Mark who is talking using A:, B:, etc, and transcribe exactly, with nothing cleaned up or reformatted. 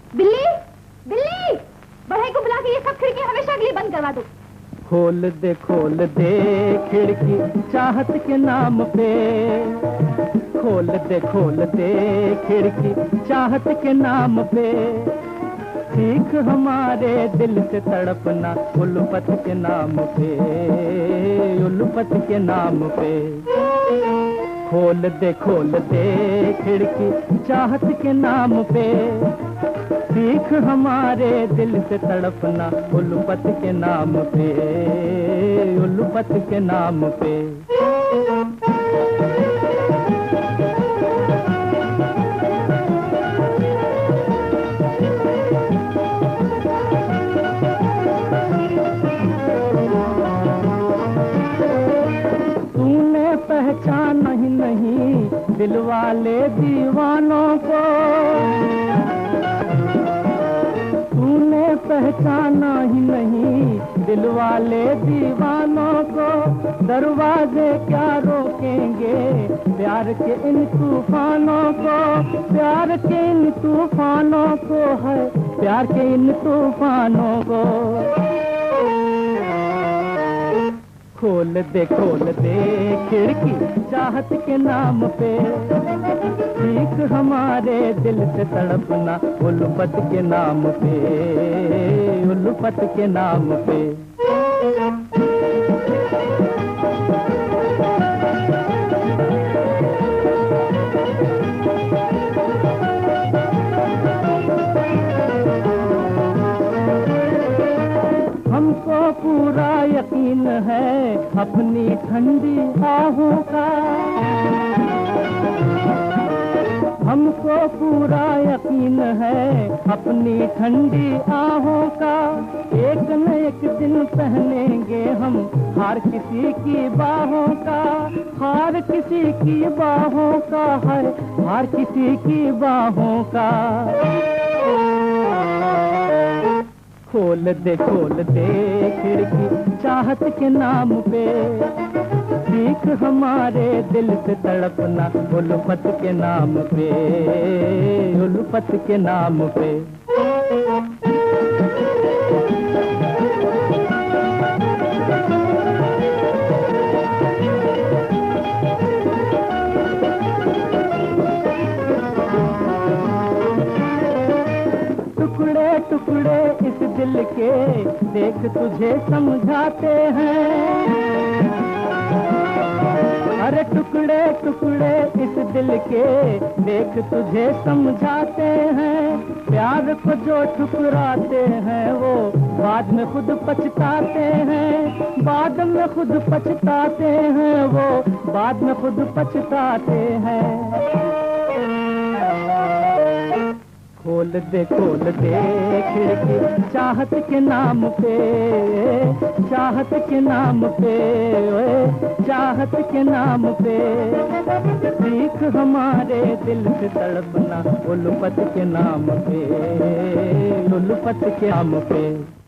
A: बिल्ली, बिल्ली, बढ़ई को बुला के ये सब खिड़की हमेशा के लिए बंद करवा दो।
B: खोल दे खोल दे खिड़की चाहत के नाम पे, खोल दे खोल दे खिड़की चाहत के नाम पे, सीख हमारे दिल से तड़पना उल्फत के नाम पे, उल्फत के नाम पे। खोल दे खोल दे खिड़की चाहत के नाम पे, सीख हमारे दिल से तड़पना उल्फत के नाम पे, उल्फत के नाम पे। तूने पहचाना ही नहीं दिल वाले दीवानों को, तूने पहचाना ही नहीं दिल वाले दीवानों को। दरवाजे क्या रोकेंगे प्यार के इन तूफानों को, प्यार के इन तूफानों को है, प्यार के इन तूफानों को। खोल दे खोल दे खिड़की चाहत के नाम पे, सीख हमारे दिल से तड़पना उल्फत के नाम पे, उल्फत के नाम पे। हमको पूरा यकीन है अपनी ठंडी बाहों का, हमको पूरा यकीन है अपनी ठंडी आहों का। एक न एक दिन पहनेंगे हम हार किसी की बाहों का, हार किसी की बाहों का है, हार किसी की बाहों का। खोल दे खोल दे खिड़की चाहत के नाम पे, सीख हमारे दिल से तड़पना उल्फत के नाम पे, उल्फत के नाम पे। टुकड़े टुकड़े इस दिल के देख तुझे समझाते हैं, अरे टुकड़े टुकड़े इस दिल के देख तुझे समझाते हैं। प्यार को जो ठुकराते हैं वो बाद में खुद पछताते हैं, बाद में खुद पछताते हैं वो, बाद में खुद पछताते हैं। खोल दे खोल दे खिड़की चाहत के नाम पे, चाहत के नाम पे, चाहत के नाम पे, सीख हमारे दिल से तड़पना उल्फत के नाम पे, उल्फत के नाम पे।